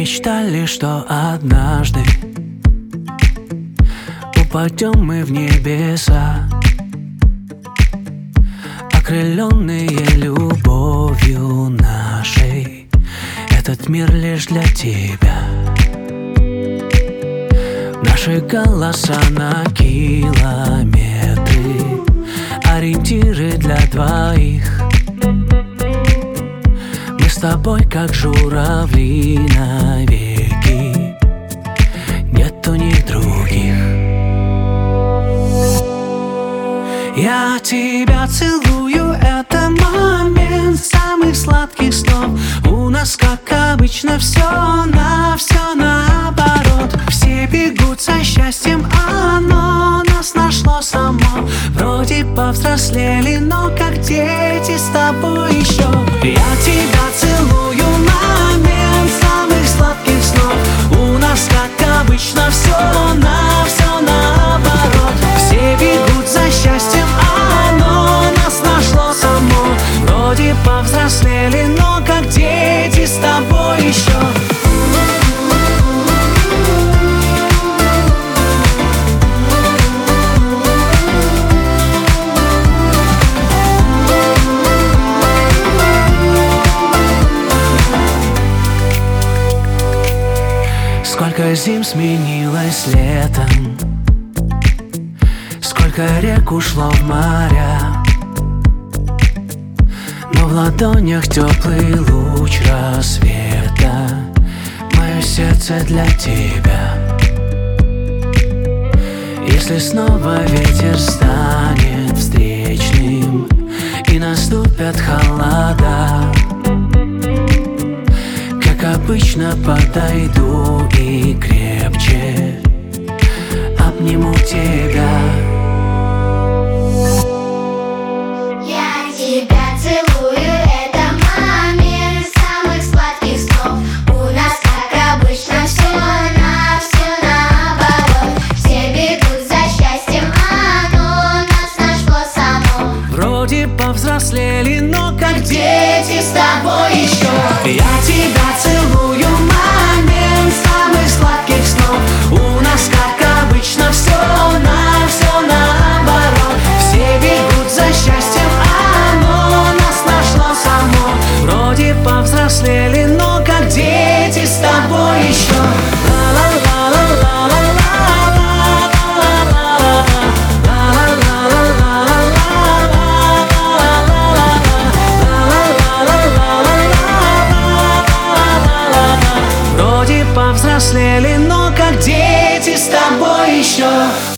Мечтали, что однажды упадем мы в небеса, окрыленные любовью нашей. Этот мир лишь для тебя. Наши голоса на километры, ориентиры для двоих. Мы с тобой как журавли навеки, нету них других. Я тебя целую, это момент самых сладких снов. У нас, как обычно, все наоборот. Все бегут за счастьем, оно нас нашло само. Вроде повзрослели, но как дети с тобой еще. Я тебя целую, момент самых сладких снов. У нас, как обычно, все наоборот. Все бегут за счастьем, оно нас нашло само. Вроде повзрослели, но как дети с тобой еще. Сколько зим сменилось летом, сколько рек ушло в моря, но в ладонях теплый луч рассвета. Мое сердце для тебя. Если снова ветер станет встречным и наступят холода, как обычно подойду и крепче обниму тебя. Я тебя целую, это момент самых сладких снов. У нас, как обычно, все наоборот. Все бегут за счастьем, оно нас нашло само. Вроде повзрослели, но как дети с тобой еще. Я тебя целую, момент самых сладких снов. У нас, как обычно, все наоборот. Все бегут за счастьем, оно нас нашло само. Вроде повзрослели, но как дети с тобой еще. Повзрослели, но как дети с тобой еще.